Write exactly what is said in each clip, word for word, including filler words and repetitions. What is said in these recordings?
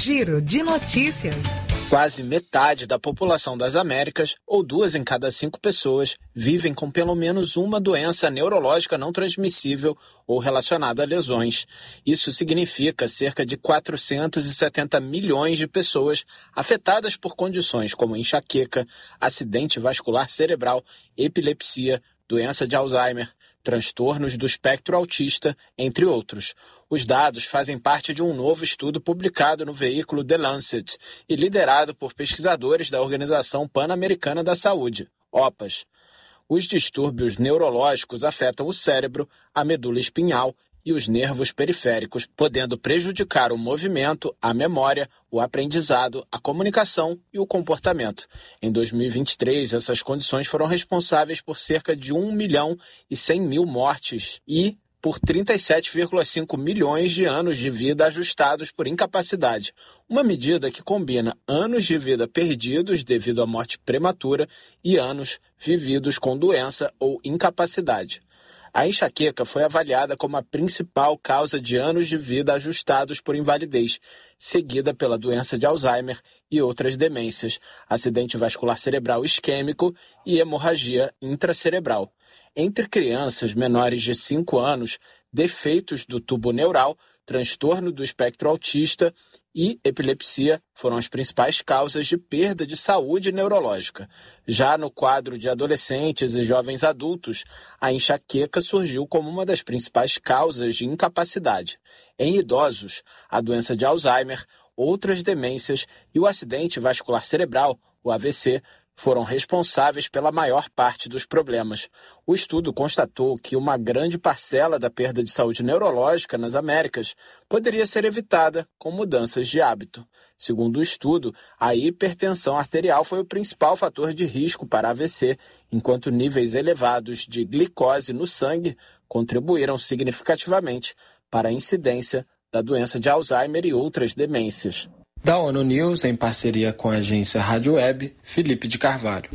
Giro de Notícias. Quase metade da população das Américas, ou duas em cada cinco pessoas, vivem com pelo menos uma doença neurológica não transmissível ou relacionada a lesões. Isso significa cerca de quatrocentos e setenta milhões de pessoas afetadas por condições como enxaqueca, acidente vascular cerebral, epilepsia, doença de Alzheimer, transtornos do espectro autista, entre outros. Os dados fazem parte de um novo estudo publicado no veículo The Lancet e liderado por pesquisadores da Organização Pan-Americana da Saúde, OPAS. Os distúrbios neurológicos afetam o cérebro, a medula espinhal e os nervos periféricos, podendo prejudicar o movimento, a memória, o aprendizado, a comunicação e o comportamento. Em dois mil e vinte e três, essas condições foram responsáveis por cerca de um milhão e cem mil mortes e por trinta e sete vírgula cinco milhões de anos de vida ajustados por incapacidade, uma medida que combina anos de vida perdidos devido à morte prematura e anos vividos com doença ou incapacidade. A enxaqueca foi avaliada como a principal causa de anos de vida ajustados por invalidez, seguida pela doença de Alzheimer e outras demências, acidente vascular cerebral isquêmico e hemorragia intracerebral. Entre crianças menores de cinco anos, defeitos do tubo neural, transtorno do espectro autista e epilepsia foram as principais causas de perda de saúde neurológica. Já no quadro de adolescentes e jovens adultos, a enxaqueca surgiu como uma das principais causas de incapacidade. Em idosos, a doença de Alzheimer, outras demências e o acidente vascular cerebral, o A V C, foram responsáveis pela maior parte dos problemas. O estudo constatou que uma grande parcela da perda de saúde neurológica nas Américas poderia ser evitada com mudanças de hábito. Segundo o estudo, a hipertensão arterial foi o principal fator de risco para A V C, enquanto níveis elevados de glicose no sangue contribuíram significativamente para a incidência da doença de Alzheimer e outras demências. Da ONU News, em parceria com a agência Rádio Web, Felipe de Carvalho.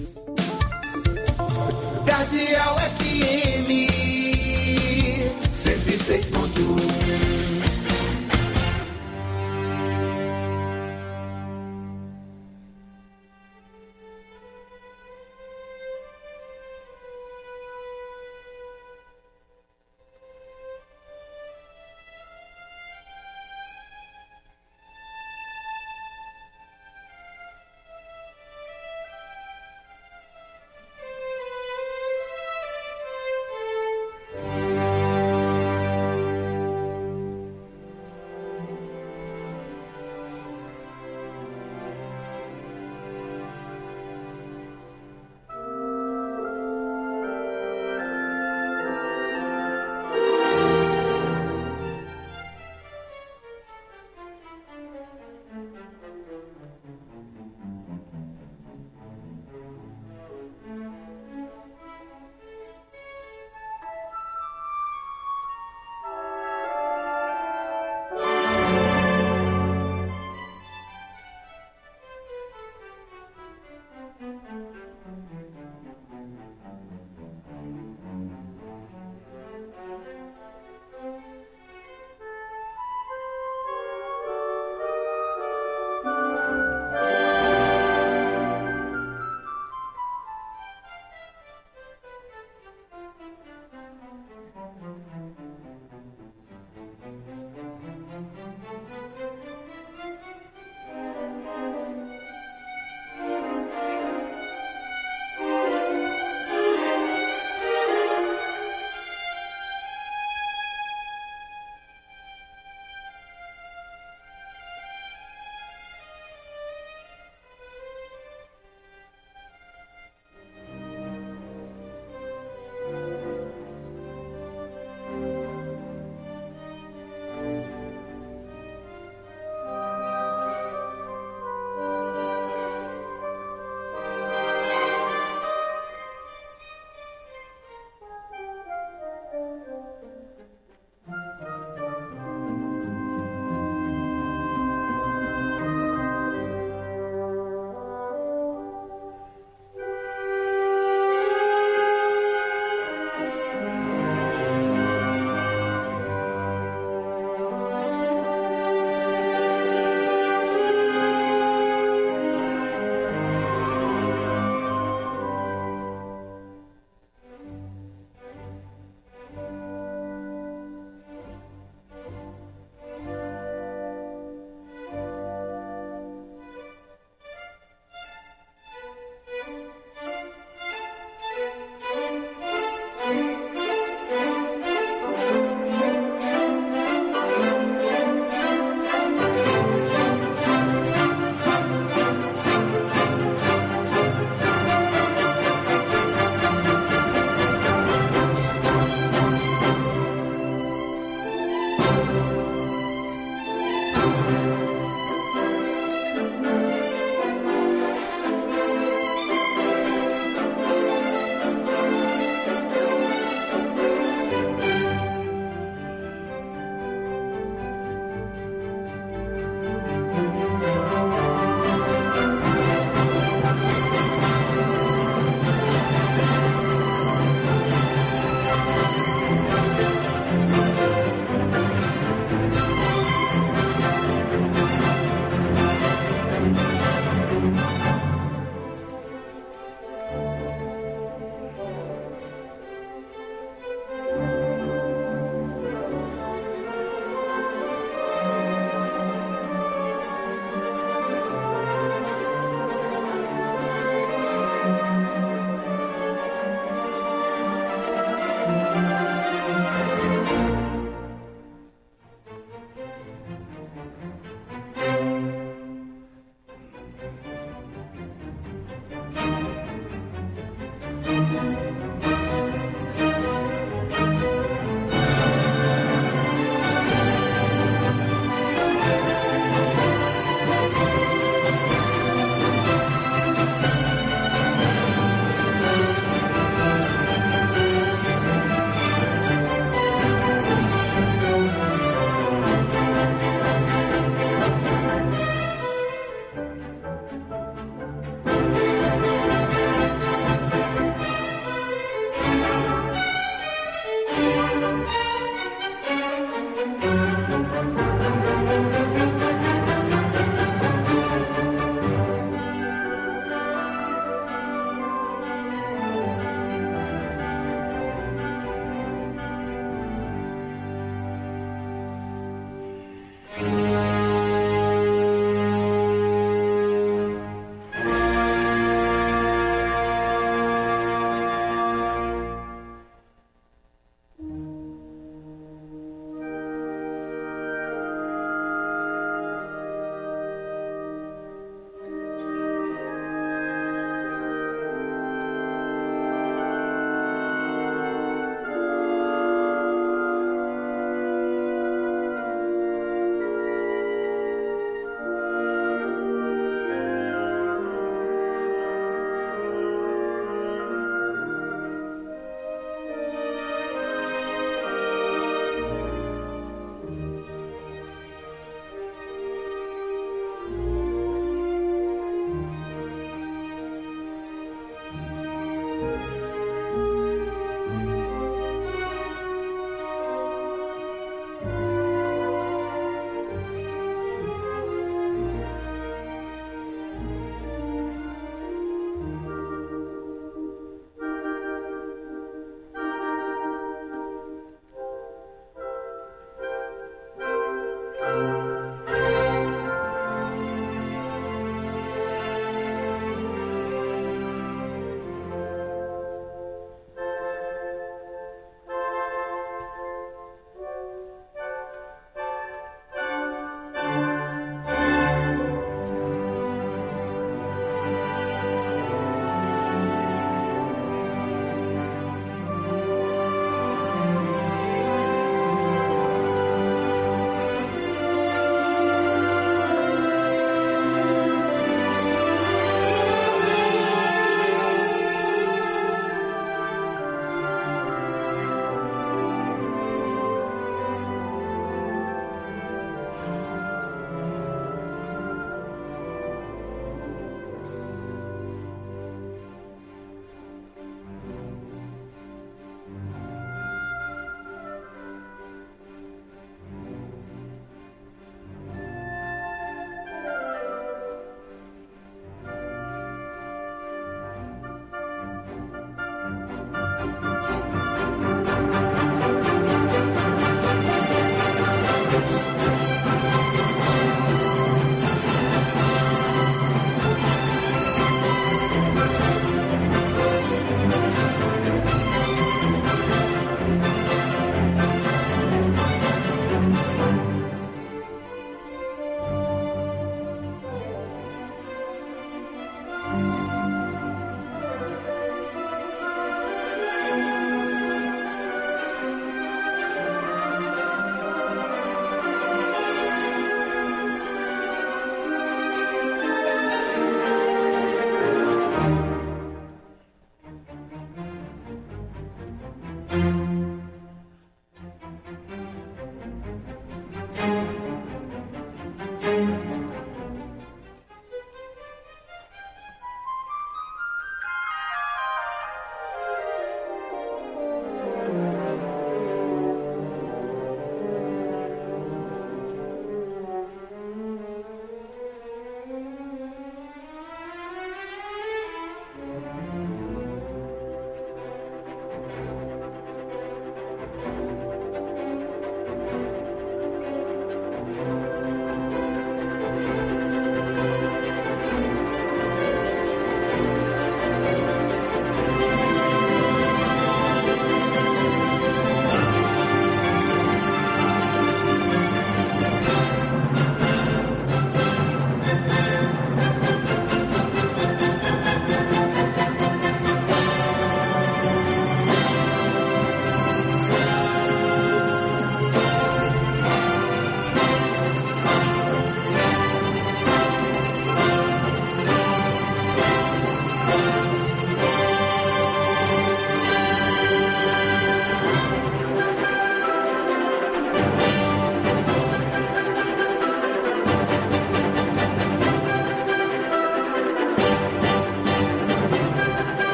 Cardeal F M cento e seis ponto um.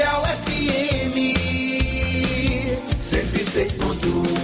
Cardeal F M cento e seis ponto um.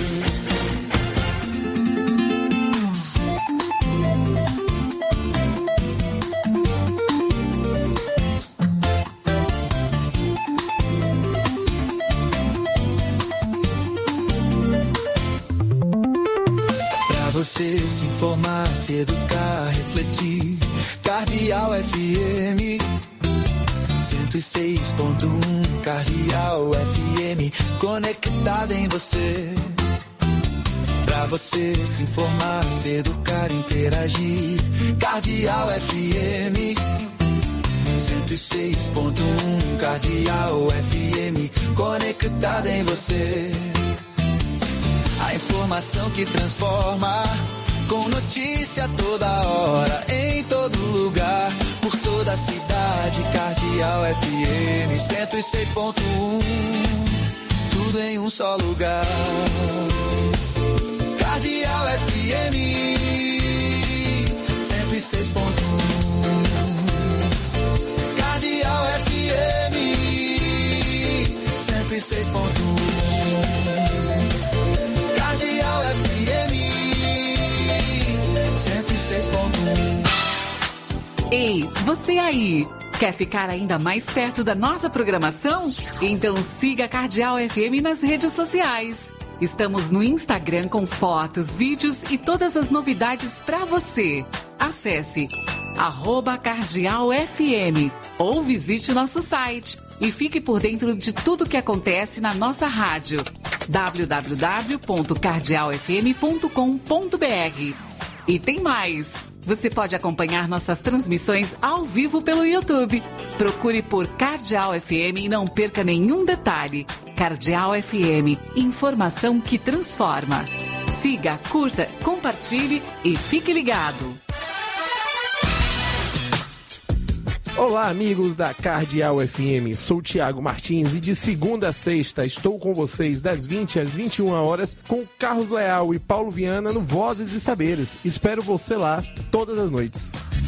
Você se informar, se educar, refletir. Cardeal F M cento e seis ponto um. Cardeal F M conectada em você. Pra você se informar, se educar, interagir. Cardeal F M cento e seis ponto um. Cardeal F M conectada em você. A informação que transforma, com notícia toda hora, em todo lugar, por toda a cidade. Cardeal F M cento e seis ponto um, tudo em um só lugar. Cardeal F M cento e seis ponto um. Cardeal F M cento e seis ponto um. Cardeal F M cento e seis ponto um. Ei, você aí! Quer ficar ainda mais perto da nossa programação? Então siga a Cardeal F M nas redes sociais. Estamos no Instagram com fotos, vídeos e todas as novidades para você. Acesse arroba Cardeal F M ou visite nosso site e fique por dentro de tudo que acontece na nossa rádio. w w w ponto cardeal f m ponto com ponto b r. E tem mais! Você pode acompanhar nossas transmissões ao vivo pelo YouTube. Procure por Cardeal F M e não perca nenhum detalhe. Cardeal F M, informação que transforma. Siga, curta, compartilhe e fique ligado. Olá, amigos da Cardeal F M, sou Tiago Martins e de segunda a sexta estou com vocês das vinte às vinte e uma horas com Carlos Leal e Paulo Viana no Vozes e Saberes. Espero você lá todas as noites.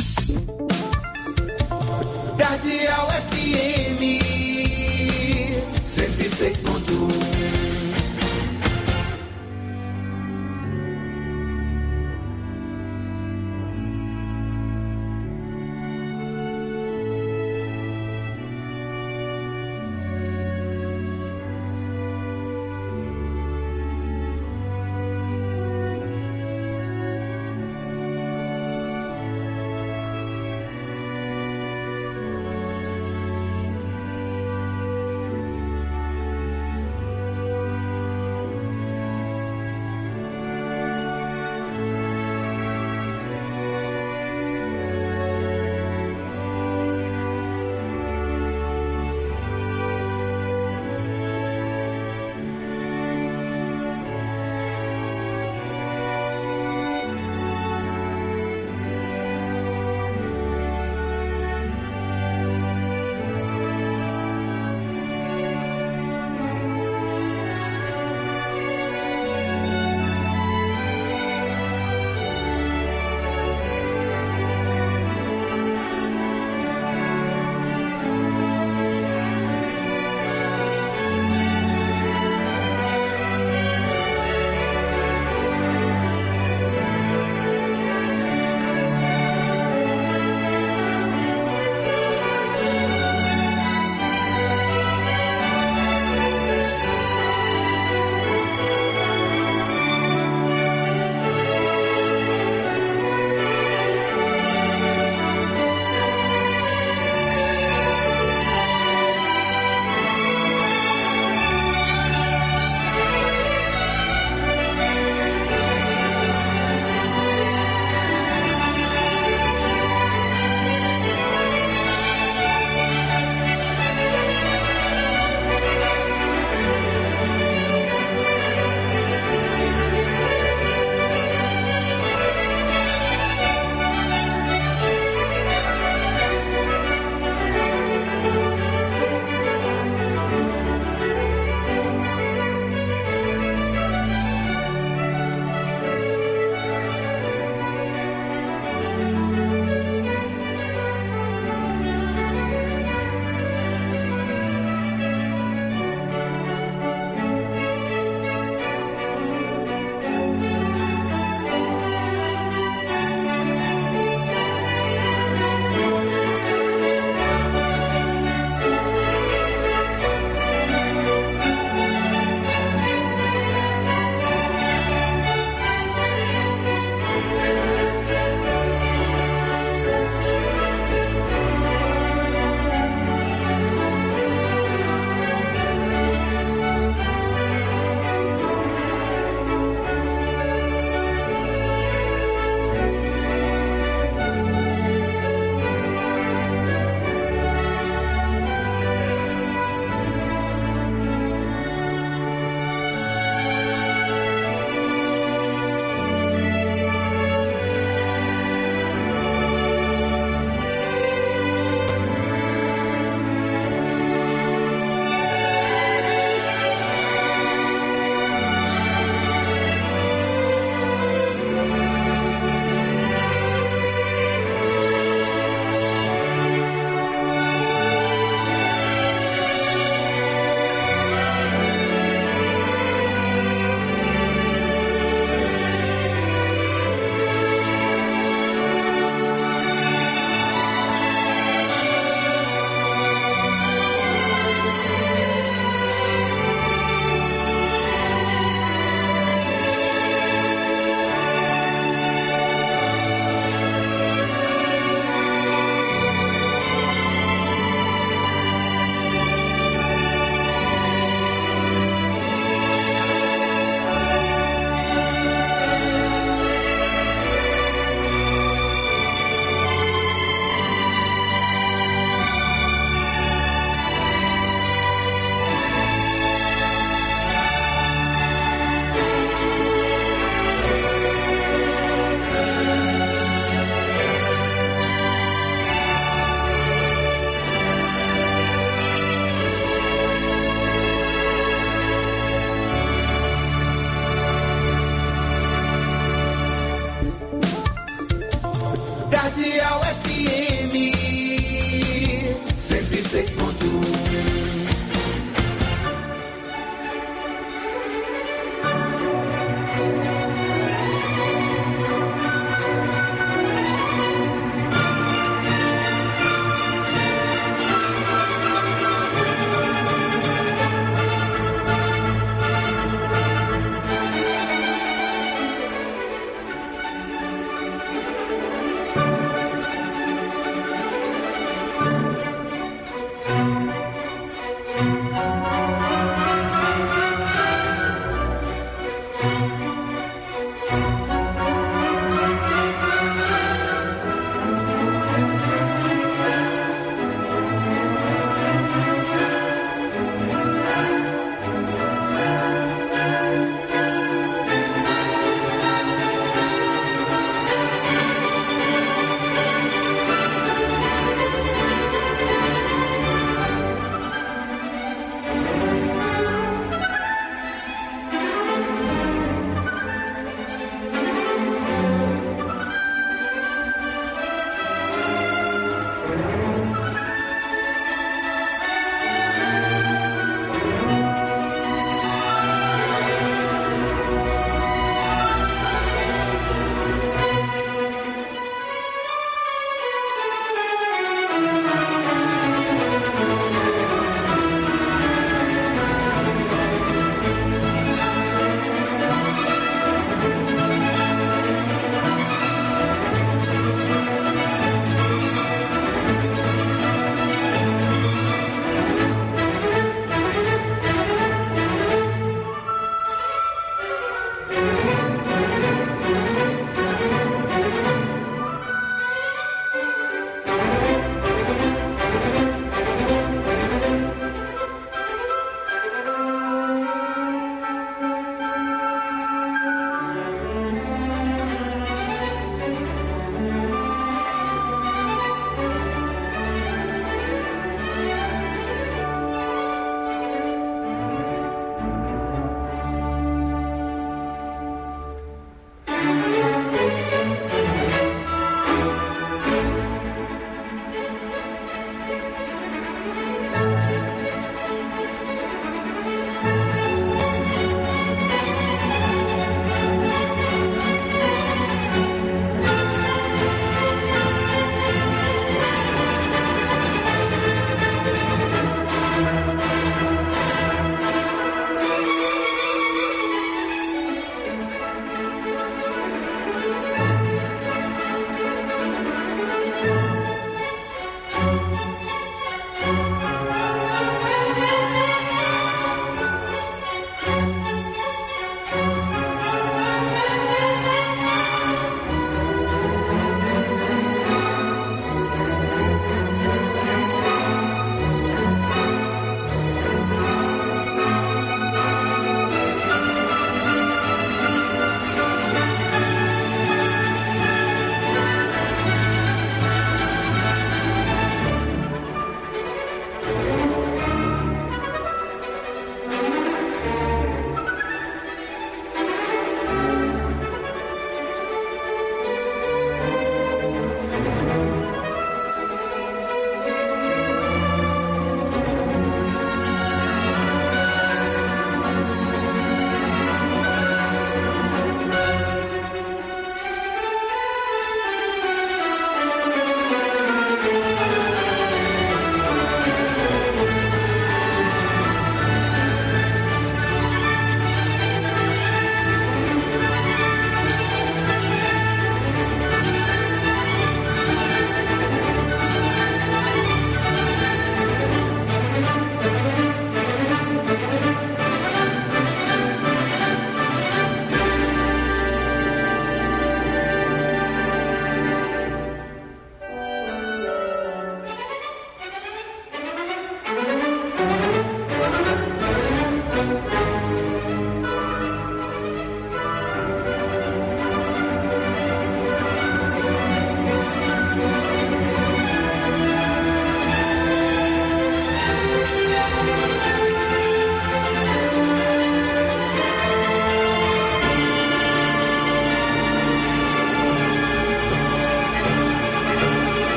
Cardeal F M cento e seis ponto um.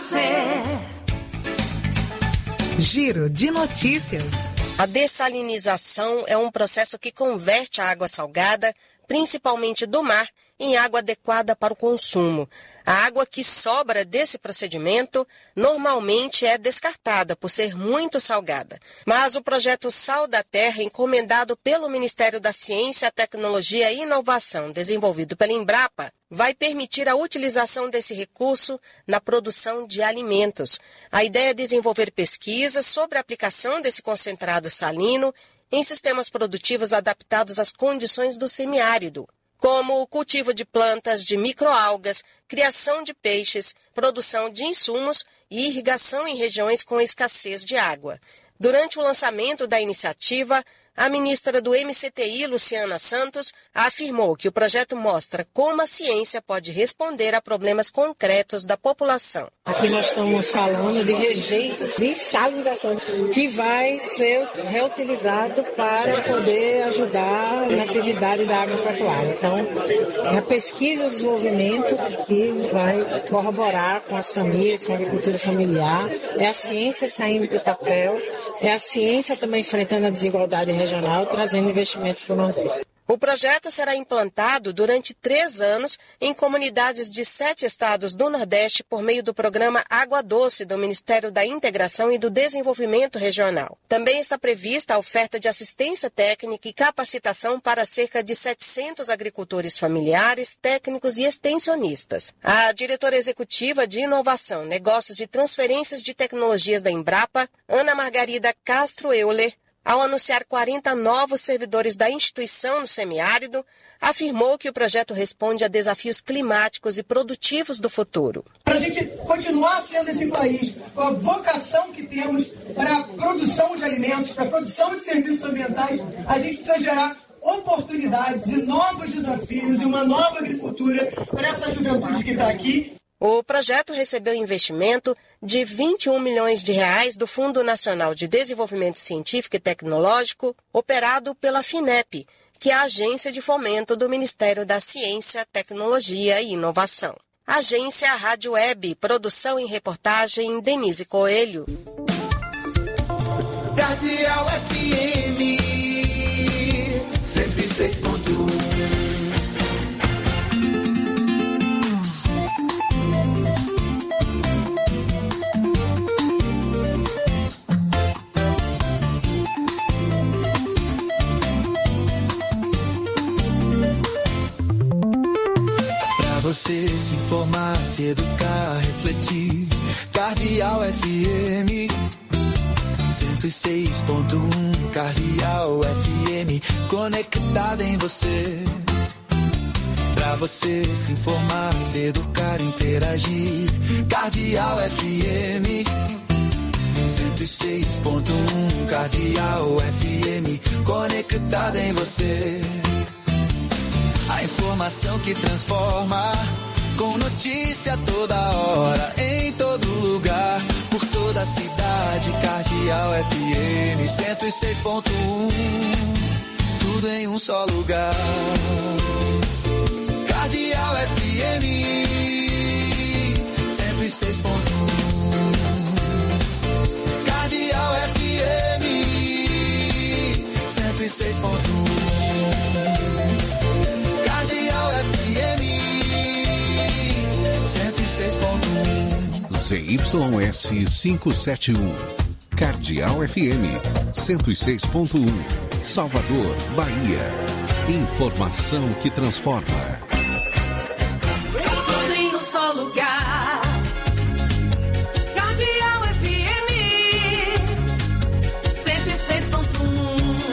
você. Giro de notícias. A dessalinização é um processo que converte a água salgada, principalmente do mar, em água adequada para o consumo. A água que sobra desse procedimento normalmente é descartada por ser muito salgada. Mas o projeto Sal da Terra, encomendado pelo Ministério da Ciência, Tecnologia e Inovação, desenvolvido pela Embrapa, vai permitir a utilização desse recurso na produção de alimentos. A ideia é desenvolver pesquisas sobre a aplicação desse concentrado salino em sistemas produtivos adaptados às condições do semiárido, como o cultivo de plantas de microalgas, criação de peixes, produção de insumos e irrigação em regiões com escassez de água. Durante o lançamento da iniciativa, a ministra do M C T I, Luciana Santos, afirmou que o projeto mostra como a ciência pode responder a problemas concretos da população. Aqui nós estamos falando de rejeito de salinização, que vai ser reutilizado para poder ajudar na atividade da água pecuária. Então, é a pesquisa e o desenvolvimento que vai corroborar com as famílias, com a agricultura familiar, é a ciência saindo do papel, é a ciência também enfrentando a desigualdade regional, trazendo investimentos para o Nordeste. O projeto será implantado durante três anos em comunidades de sete estados do Nordeste por meio do programa Água Doce do Ministério da Integração e do Desenvolvimento Regional. Também está prevista a oferta de assistência técnica e capacitação para cerca de setecentos agricultores familiares, técnicos e extensionistas. A diretora executiva de Inovação, Negócios e Transferências de Tecnologias da Embrapa, Ana Margarida Castro Euler, ao anunciar quarenta novos servidores da instituição no semiárido, afirmou que o projeto responde a desafios climáticos e produtivos do futuro. Para a gente continuar sendo esse país, com a vocação que temos para a produção de alimentos, para a produção de serviços ambientais, a gente precisa gerar oportunidades e novos desafios e uma nova agricultura para essa juventude que está aqui. O projeto recebeu investimento de vinte e um milhões de reais do Fundo Nacional de Desenvolvimento Científico e Tecnológico, operado pela FINEP, que é a agência de fomento do Ministério da Ciência, Tecnologia e Inovação. Agência Rádio Web, produção e reportagem Denise Coelho. Cardeal F M cento e seis ponto um. Você se informar, se educar, refletir. Cardeal F M cento e seis ponto um. Cardeal F M conectada em você. Pra você se informar, se educar, interagir. Cardeal F M cento e seis ponto um. Cardeal F M conectada em você. A informação que transforma, com notícia toda hora, em todo lugar, por toda a cidade. Cardeal F M cento e seis ponto um, tudo em um só lugar. Cardeal F M cento e seis ponto um. Cardeal F M cento e seis ponto um. F M cento e seis ponto um. Z Y S quinhentos e setenta e um. Cardeal F M cento e seis ponto um. Salvador, Bahia. Informação que transforma. Tudo em um só lugar. Cardeal F M cento e seis ponto um.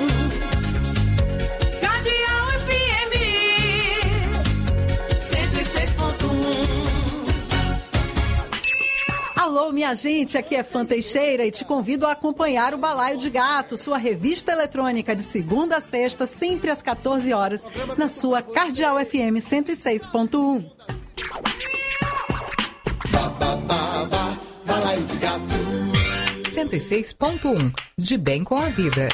Alô, minha gente, aqui é Fã Teixeira e te convido a acompanhar o Balaio de Gato, sua revista eletrônica de segunda a sexta, sempre às quatorze horas, na sua Cardeal F M cento e seis ponto um. Balaio de Gato cento e seis ponto um. De bem com a vida.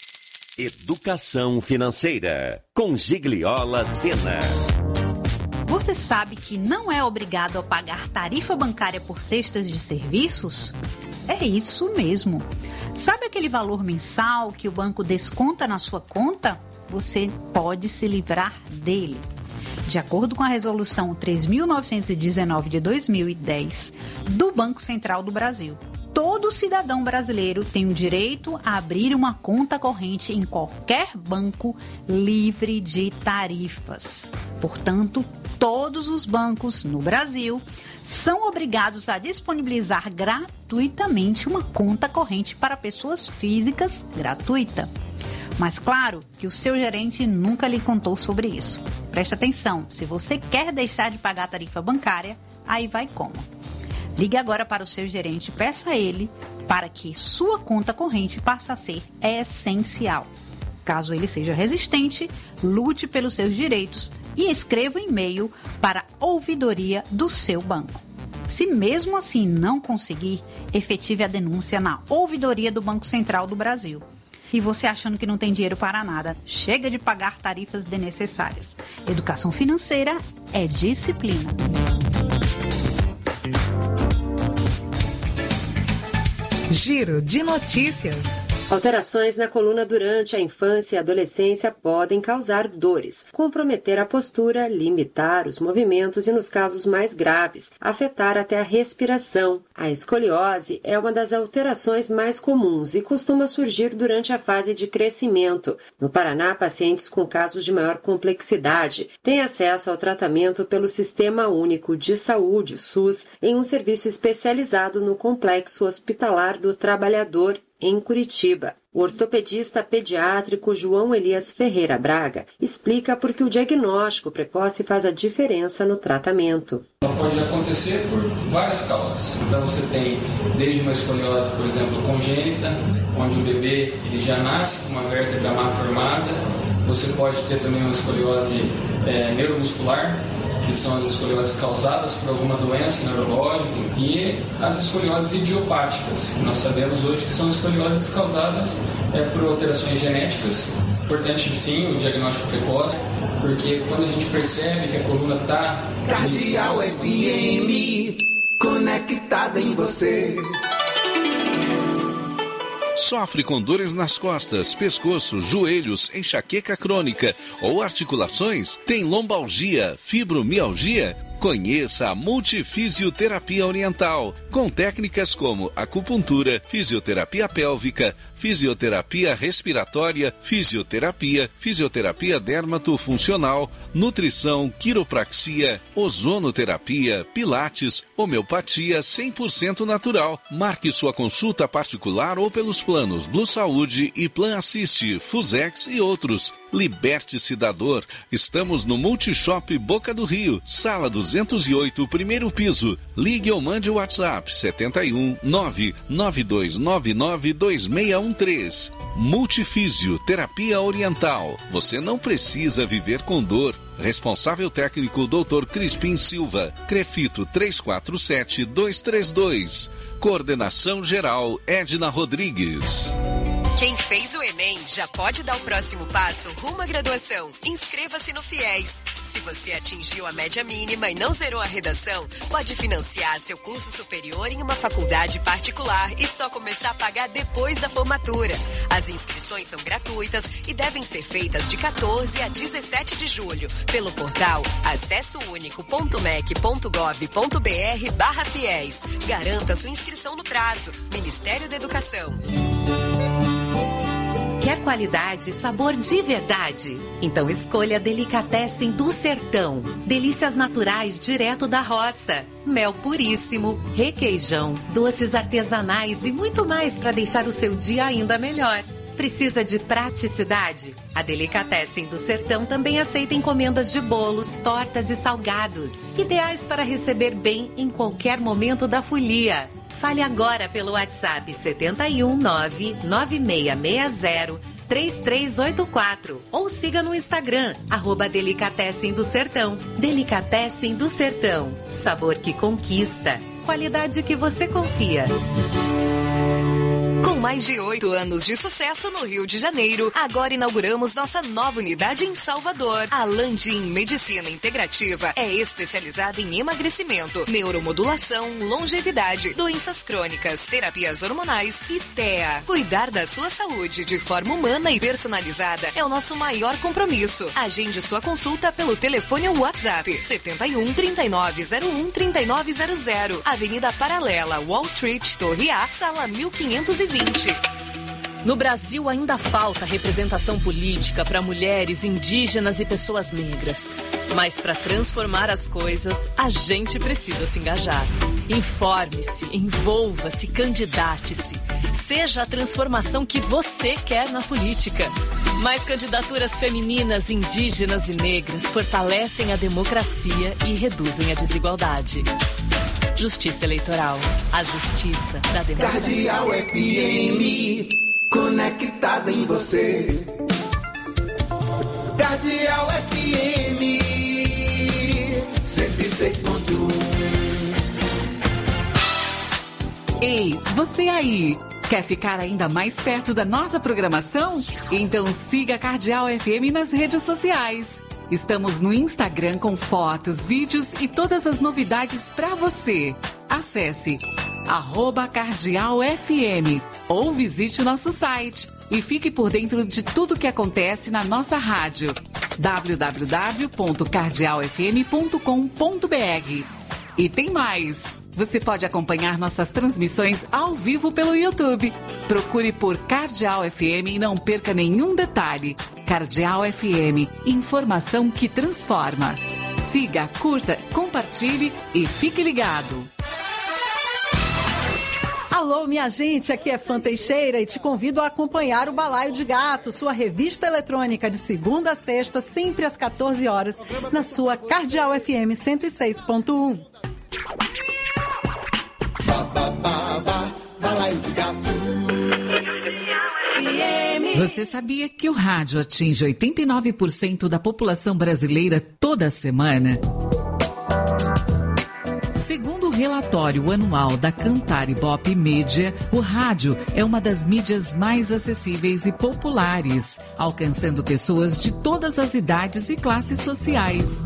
Educação Financeira, com Gigliola Sena. Você sabe que não é obrigado a pagar tarifa bancária por cestas de serviços? É isso mesmo. Sabe aquele valor mensal que o banco desconta na sua conta? Você pode se livrar dele. De acordo com a Resolução três mil novecentos e dezenove de dois mil e dez do Banco Central do Brasil, todo cidadão brasileiro tem o direito a abrir uma conta corrente em qualquer banco livre de tarifas. Portanto, todos os bancos no Brasil são obrigados a disponibilizar gratuitamente uma conta corrente para pessoas físicas gratuita. Mas claro que o seu gerente nunca lhe contou sobre isso. Preste atenção, se você quer deixar de pagar a tarifa bancária, aí vai como? Ligue agora para o seu gerente e peça a ele para que sua conta corrente passe a ser essencial. Caso ele seja resistente, lute pelos seus direitos e escreva um e-mail para a ouvidoria do seu banco. Se mesmo assim não conseguir, efetive a denúncia na ouvidoria do Banco Central do Brasil. E você achando que não tem dinheiro para nada, chega de pagar tarifas desnecessárias. Educação financeira é disciplina. Giro de notícias. Alterações na coluna durante a infância e adolescência podem causar dores, comprometer a postura, limitar os movimentos e, nos casos mais graves, afetar até a respiração. A escoliose é uma das alterações mais comuns e costuma surgir durante a fase de crescimento. No Paraná, pacientes com casos de maior complexidade têm acesso ao tratamento pelo Sistema Único de Saúde, SUS, em um serviço especializado no Complexo Hospitalar do Trabalhador, em Curitiba. O ortopedista pediátrico João Elias Ferreira Braga explica por que o diagnóstico precoce faz a diferença no tratamento. Ela pode acontecer por várias causas. Então você tem desde uma escoliose, por exemplo, congênita, onde o bebê ele já nasce com uma vértebra má formada. Você pode ter também uma escoliose é, neuromuscular, que são as escolioses causadas por alguma doença neurológica, e as escolioses idiopáticas, que nós sabemos hoje que são escolioses causadas é, por alterações genéticas. Importante sim o diagnóstico precoce, porque quando a gente percebe que a coluna está... Cardial F M, conectada em você. Sofre com dores nas costas, pescoço, joelhos, enxaqueca crônica ou articulações? Tem lombalgia, fibromialgia? Conheça a Multifisioterapia Oriental, com técnicas como acupuntura, fisioterapia pélvica, fisioterapia respiratória, fisioterapia, fisioterapia dermatofuncional, nutrição, quiropraxia, ozonoterapia, pilates, homeopatia cem por cento natural. Marque sua consulta particular ou pelos planos Blue Saúde e Plan Assist, Fusex e outros. Liberte-se da dor. Estamos no Multishop Boca do Rio, sala duzentos e oito, primeiro piso. Ligue ou mande o WhatsApp setenta e um, nove nove dois nove nove dois seis um três. Multifísio Terapia Oriental. Você não precisa viver com dor. Responsável técnico doutor Crispim Silva. Crefito três quatro sete dois três dois. Coordenação geral Edna Rodrigues. Quem fez o Enem já pode dar o próximo passo rumo à graduação. Inscreva-se no FIES. Se você atingiu a média mínima e não zerou a redação, pode financiar seu curso superior em uma faculdade particular e só começar a pagar depois da formatura. As inscrições são gratuitas e devem ser feitas de quatorze a dezessete de julho pelo portal acessounico.mec.gov.br barra FIES. Garanta sua inscrição no prazo. Ministério da Educação. Quer qualidade e sabor de verdade? Então escolha Delicatessen do Sertão. Delícias naturais direto da roça. Mel puríssimo, requeijão, doces artesanais e muito mais para deixar o seu dia ainda melhor. Precisa de praticidade? A Delicatessen do Sertão também aceita encomendas de bolos, tortas e salgados. Ideais para receber bem em qualquer momento da folia. Fale agora pelo WhatsApp setenta e um, nove nove seis seis zero três três oito quatro ou siga no Instagram, arroba Delicatessen do Sertão. Delicatessen do Sertão. Sabor que conquista. Qualidade que você confia. Com mais de oito anos de sucesso no Rio de Janeiro, agora inauguramos nossa nova unidade em Salvador. A Landim Medicina Integrativa é especializada em emagrecimento, neuromodulação, longevidade, doenças crônicas, terapias hormonais e T E A. Cuidar da sua saúde de forma humana e personalizada é o nosso maior compromisso. Agende sua consulta pelo telefone ou WhatsApp setenta e um, trinta e nove zero um, trinta e nove zero zero, Avenida Paralela, Wall Street, Torre A, sala mil quinhentos e vinte. No Brasil ainda falta representação política para mulheres, indígenas e pessoas negras. Mas para transformar as coisas, a gente precisa se engajar. Informe-se, envolva-se, candidate-se. Seja a transformação que você quer na política. Mais candidaturas femininas, indígenas e negras fortalecem a democracia e reduzem a desigualdade. Justiça Eleitoral. A justiça da democracia. Cardeal F M, conectada em você. Cardeal F M, cento e seis ponto um. Ei, você aí! Quer ficar ainda mais perto da nossa programação? Então siga a Cardeal F M nas redes sociais. Estamos no Instagram com fotos, vídeos e todas as novidades para você. Acesse arroba Cardeal F M ou visite nosso site e fique por dentro de tudo que acontece na nossa rádio. w w w ponto cardeal f m ponto com ponto b r. E tem mais! Você pode acompanhar nossas transmissões ao vivo pelo YouTube. Procure por Cardeal F M e não perca nenhum detalhe. Cardeal F M, informação que transforma. Siga, curta, compartilhe e fique ligado. Alô, minha gente, aqui é Fã Teixeira e te convido a acompanhar o Balaio de Gato, sua revista eletrônica de segunda a sexta, sempre às quatorze horas, na sua Cardeal F M cento e seis ponto um. Você sabia que o rádio atinge oitenta e nove por cento da população brasileira toda semana? Segundo o relatório anual da Cantar Ibope Mídia, o rádio é uma das mídias mais acessíveis e populares, alcançando pessoas de todas as idades e classes sociais.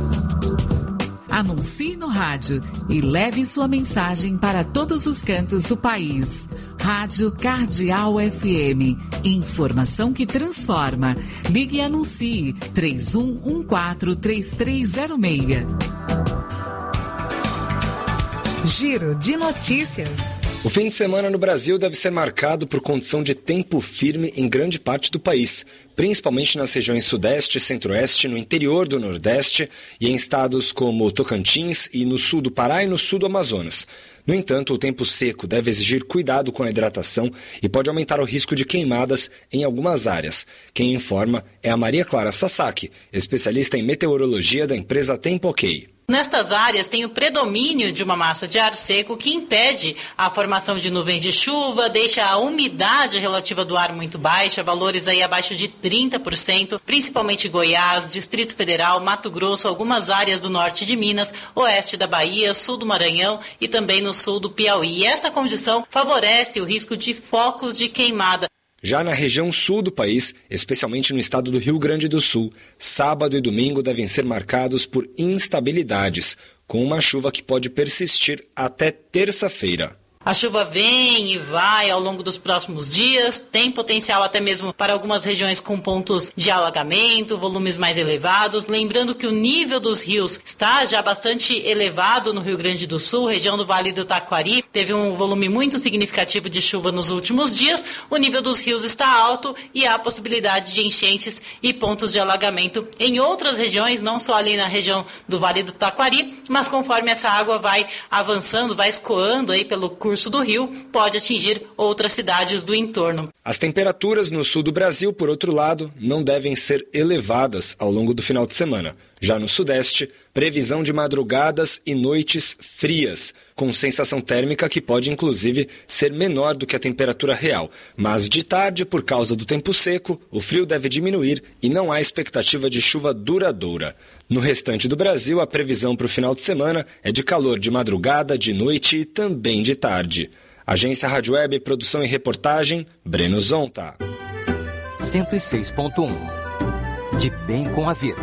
Anuncie no rádio e leve sua mensagem para todos os cantos do país. Rádio Cardeal F M. Informação que transforma. Ligue e anuncie três um um quatro, três três zero seis. Giro de notícias. O fim de semana no Brasil deve ser marcado por condição de tempo firme em grande parte do país, principalmente nas regiões Sudeste e Centro-Oeste, no interior do Nordeste e em estados como Tocantins e no sul do Pará e no sul do Amazonas. No entanto, o tempo seco deve exigir cuidado com a hidratação e pode aumentar o risco de queimadas em algumas áreas. Quem informa é a Maria Clara Sasaki, especialista em meteorologia da empresa Tempo Ok. Nestas áreas tem o predomínio de uma massa de ar seco que impede a formação de nuvens de chuva, deixa a umidade relativa do ar muito baixa, valores aí abaixo de trinta por cento, principalmente Goiás, Distrito Federal, Mato Grosso, algumas áreas do norte de Minas, oeste da Bahia, sul do Maranhão e também no sul do Piauí. E esta condição favorece o risco de focos de queimada. Já na região sul do país, especialmente no estado do Rio Grande do Sul, sábado e domingo devem ser marcados por instabilidades, com uma chuva que pode persistir até terça-feira. A chuva vem e vai ao longo dos próximos dias, tem potencial até mesmo para algumas regiões com pontos de alagamento, volumes mais elevados. Lembrando que o nível dos rios está já bastante elevado no Rio Grande do Sul, região do Vale do Taquari. Teve um volume muito significativo de chuva nos últimos dias. O nível dos rios está alto e há possibilidade de enchentes e pontos de alagamento em outras regiões, não só ali na região do Vale do Taquari, mas conforme essa água vai avançando, vai escoando aí pelo curso do rio, pode atingir outras cidades do entorno. As temperaturas no sul do Brasil, por outro lado, não devem ser elevadas ao longo do final de semana. Já no sudeste, previsão de madrugadas e noites frias, com sensação térmica que pode inclusive ser menor do que a temperatura real. Mas de tarde, por causa do tempo seco, o frio deve diminuir e não há expectativa de chuva duradoura. No restante do Brasil, a previsão para o final de semana é de calor de madrugada, de noite e também de tarde. Agência Rádio Web, produção e reportagem, Breno Zonta. cento e seis ponto um. De bem com a vida.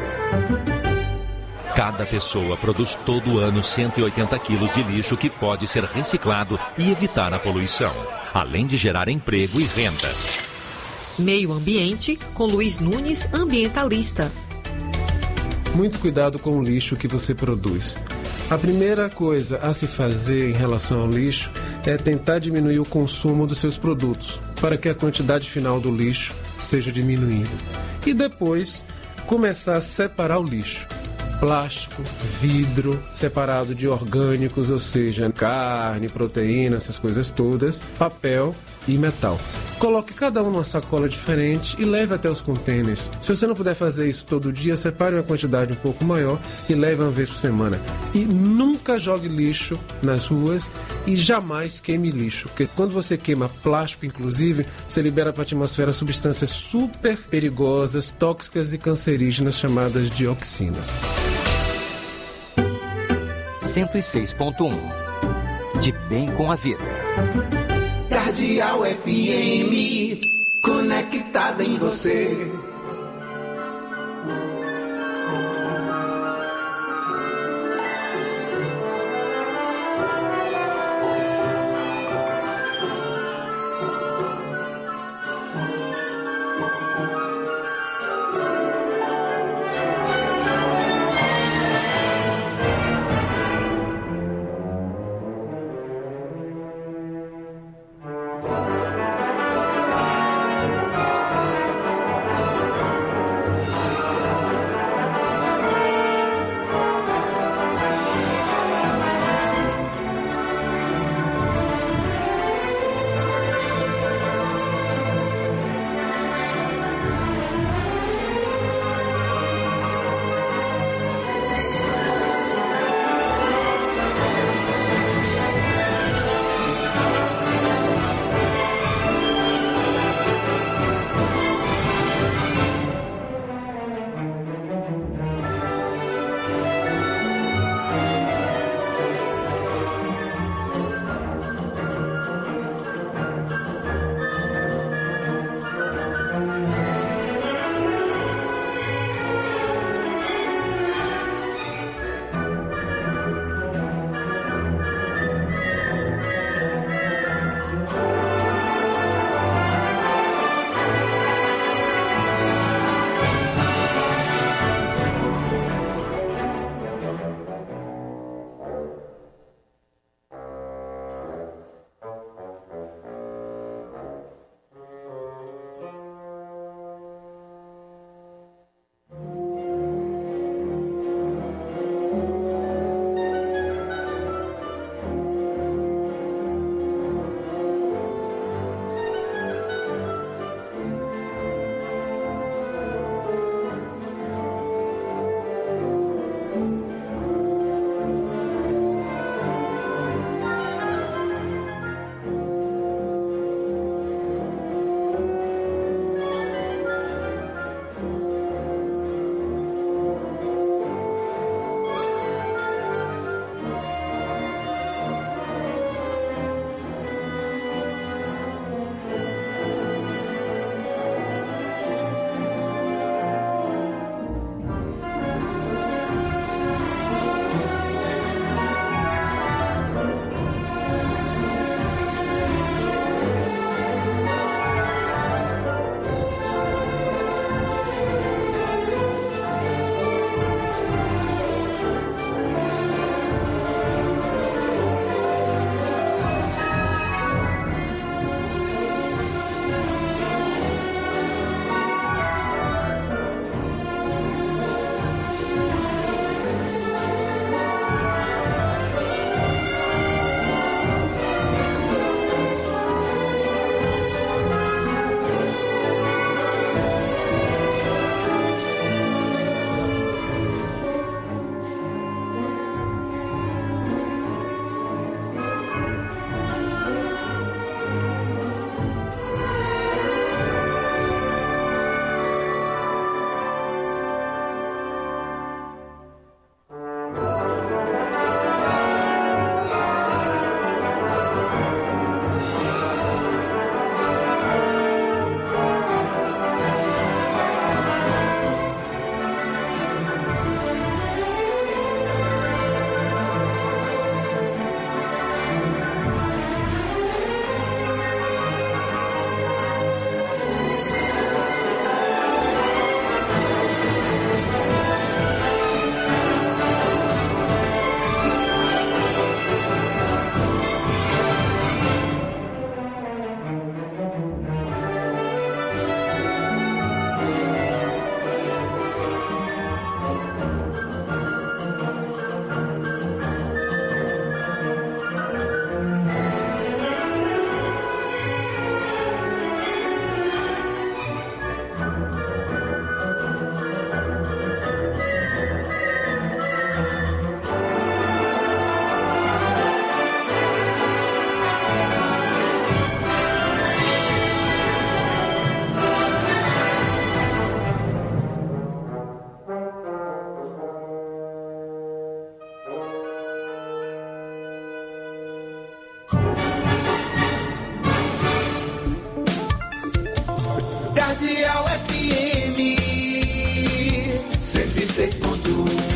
Cada pessoa produz todo ano cento e oitenta quilos de lixo que pode ser reciclado e evitar a poluição, além de gerar emprego e renda. Meio Ambiente, com Luiz Nunes, ambientalista. Muito cuidado com o lixo que você produz. A primeira coisa a se fazer em relação ao lixo é tentar diminuir o consumo dos seus produtos, para que a quantidade final do lixo seja diminuindo. E depois, começar a separar o lixo. Plástico, vidro, separado de orgânicos, ou seja, carne, proteína, essas coisas todas, papel e metal. Coloque cada um numa sacola diferente e leve até os contêineres. Se você não puder fazer isso todo dia, separe uma quantidade um pouco maior e leve uma vez por semana. E nunca jogue lixo nas ruas e jamais queime lixo. Porque quando você queima plástico, inclusive, você libera para a atmosfera substâncias super perigosas, tóxicas e cancerígenas chamadas dioxinas. cento e seis ponto um. De bem com a vida. Cardeal F M, conectada em você. seis ponto um.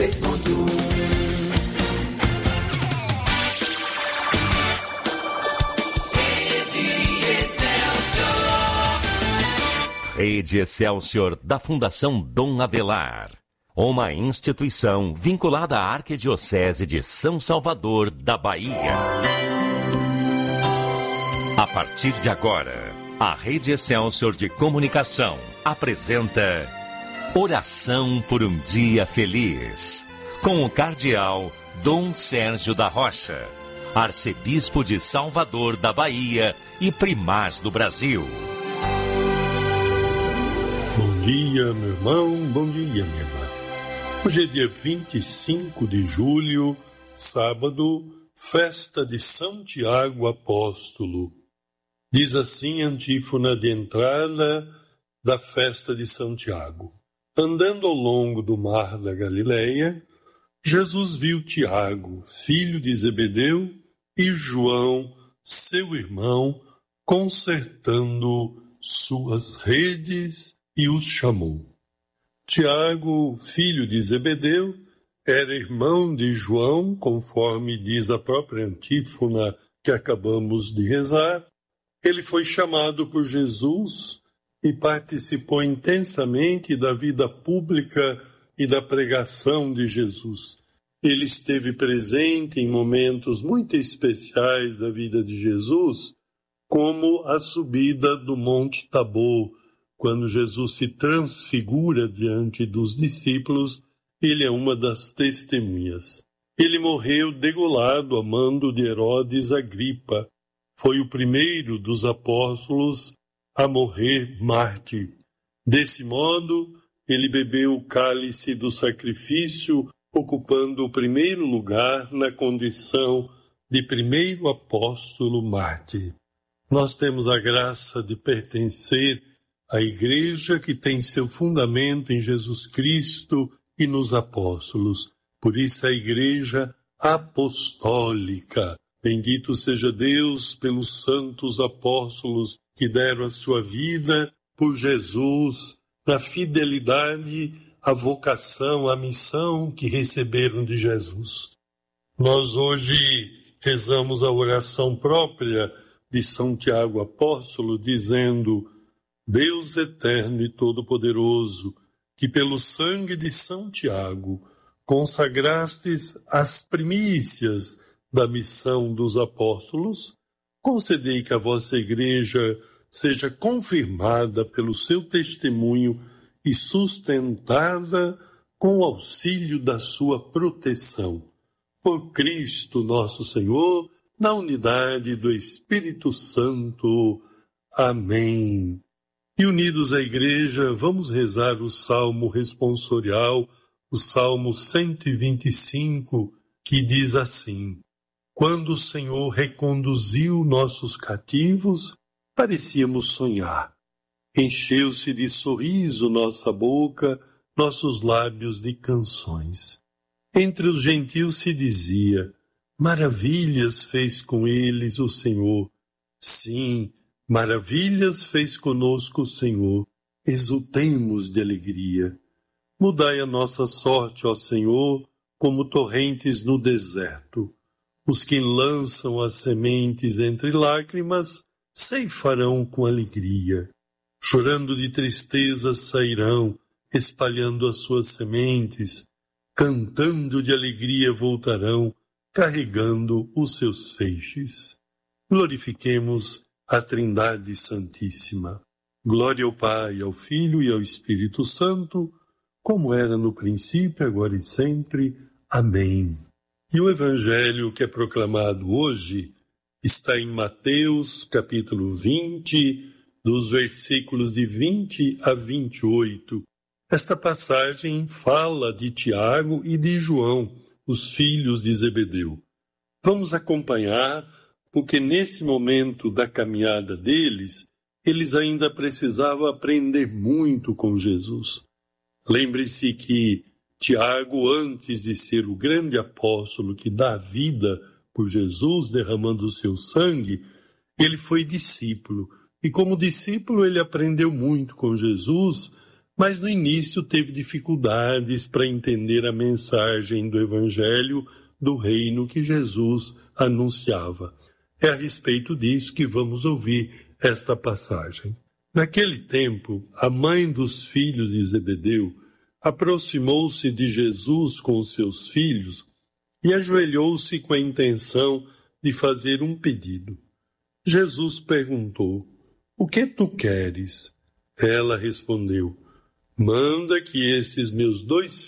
seis ponto um. Rede Excelsior da Fundação Dom Avelar. Uma instituição vinculada à Arquidiocese de São Salvador da Bahia. A partir de agora, a Rede Excelsior de Comunicação apresenta Oração por um Dia Feliz, com o cardeal Dom Sérgio da Rocha, arcebispo de Salvador da Bahia e primaz do Brasil. Bom dia, meu irmão, bom dia, minha irmã. Hoje é dia vinte e cinco de julho, sábado, festa de São Tiago Apóstolo. Diz assim a antífona de entrada da festa de São Tiago. Andando ao longo do mar da Galileia, Jesus viu Tiago, filho de Zebedeu, e João, seu irmão, consertando suas redes e os chamou. Tiago, filho de Zebedeu, era irmão de João, conforme diz a própria antífona que acabamos de rezar. Ele foi chamado por Jesus e participou intensamente da vida pública e da pregação de Jesus. Ele esteve presente em momentos muito especiais da vida de Jesus, como a subida do Monte Tabor. Quando Jesus se transfigura diante dos discípulos, ele é uma das testemunhas. Ele morreu degolado a mando de Herodes Agripa. Foi o primeiro dos apóstolos a morrer mártir. Desse modo, ele bebeu o cálice do sacrifício, ocupando o primeiro lugar na condição de primeiro apóstolo mártir. Nós temos a graça de pertencer à Igreja que tem seu fundamento em Jesus Cristo e nos apóstolos. Por isso a Igreja apostólica. Bendito seja Deus pelos santos apóstolos que deram a sua vida por Jesus, na fidelidade à vocação, à missão que receberam de Jesus. Nós hoje rezamos a oração própria de São Tiago Apóstolo, dizendo: Deus eterno e todo-poderoso, que pelo sangue de São Tiago consagrastes as primícias da missão dos apóstolos, concedei que a vossa Igreja seja confirmada pelo seu testemunho e sustentada com o auxílio da sua proteção. Por Cristo nosso Senhor, na unidade do Espírito Santo. Amém. E unidos à Igreja, vamos rezar o Salmo responsorial, o Salmo cento e vinte e cinco, que diz assim: Quando o Senhor reconduziu nossos cativos, parecíamos sonhar. Encheu-se de sorriso nossa boca, nossos lábios de canções. Entre os gentios se dizia: maravilhas fez com eles o Senhor. Sim, maravilhas fez conosco o Senhor, exultemos de alegria. Mudai a nossa sorte, ó Senhor, como torrentes no deserto. Os que lançam as sementes entre lágrimas, ceifarão com alegria. Chorando de tristeza sairão, espalhando as suas sementes, cantando de alegria voltarão, carregando os seus feixes. Glorifiquemos a Trindade Santíssima. Glória ao Pai, ao Filho e ao Espírito Santo, como era no princípio, agora e sempre. Amém. E o Evangelho que é proclamado hoje está em Mateus, capítulo vinte, dos versículos de vinte a vinte e oito. Esta passagem fala de Tiago e de João, os filhos de Zebedeu. Vamos acompanhar, porque nesse momento da caminhada deles, eles ainda precisavam aprender muito com Jesus. Lembre-se que Tiago, antes de ser o grande apóstolo que dá a vida por Jesus, derramando o seu sangue, ele foi discípulo. E como discípulo ele aprendeu muito com Jesus, mas no início teve dificuldades para entender a mensagem do Evangelho do reino que Jesus anunciava. É a respeito disso que vamos ouvir esta passagem. Naquele tempo, a mãe dos filhos de Zebedeu aproximou-se de Jesus com seus filhos e ajoelhou-se com a intenção de fazer um pedido. Jesus perguntou: "O que tu queres?" Ela respondeu: "Manda que esses meus dois